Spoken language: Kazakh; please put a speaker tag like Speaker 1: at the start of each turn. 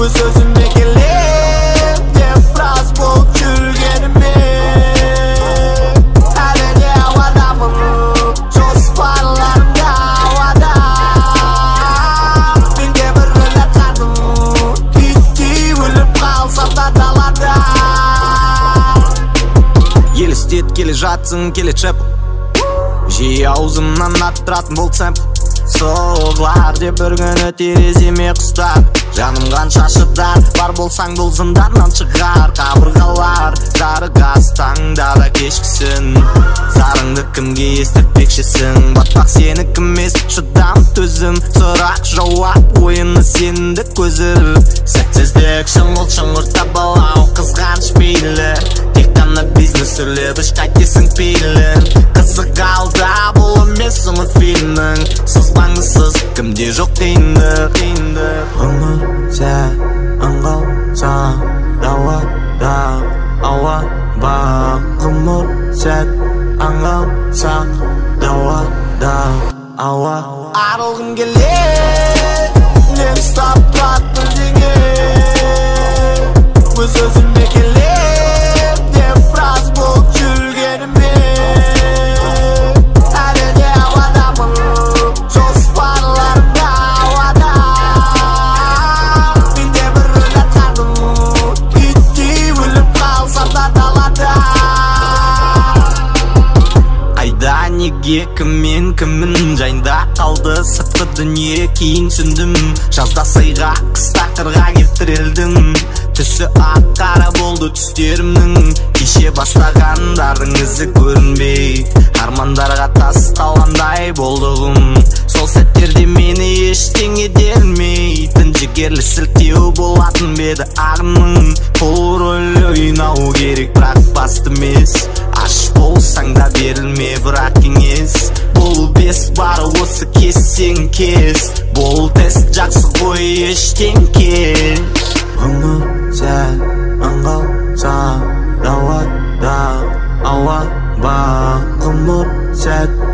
Speaker 1: өз өзіме келем деп біраз болып жүргенімен әлі де ауадамын жоспарларымда ауада мен де бір атқардым күйттей өліп қалсам да далада елестет келе жатсың келе чеп жиі аузымнан аттыратын бұл цемп соғылар деп бір күні тереземе құстар жаным қанша шыдар бар болсаң бұл зынданнан шығар қабырғалар жарығас таңдара кешкісін зарыңды кімге естіртпекшісің батпақ сенікі емес шыдам төзім сұрақ жауап ойыны сендік көзір сәтсіздік шыңғыл шыңғыр табалау қызғаныш пейлі тек қана бизнес үрлеп іш қайтесің пейлі қызық алда бұл емес ұмыт фильмнің сызбаңдысыз кімде жоқ қиындық
Speaker 2: ғұмыр сәт аңғалсаң дауада ауа бақ ғұмыр сәт аңғалсаң дауада ауа
Speaker 1: арылғым келеді мен ұстап тұрады бірдеңе өз өзіме келем деп біраз болып жүргенімен әлі де ауадамын жоспарларымда ауада мен де бір атқардым күйттей өліп қалсам да далада
Speaker 2: қайда неге кіммен кімнің жайында қалды сыртқы дүние кейін түсіндім жазда сайға қыста қырға кеп тірелдім түсі ақ қара болды түстерімнің кеше бастағандардың ізі көрінбей армандарға тасталғандай болдығым сол сәттерде мені ештеңе делмейтін жігерлі сілтеу болатын беді ағының бұл рөл ойнау керек бірақ басты емес аш болсаң да берілме бірақ кеңес бұл бес бары осы кессең кес бұл тест жақсы ғой ештен кеш
Speaker 1: ғұмыр сәт аңғалсаң дауада ауа бақ ғұмыр сәт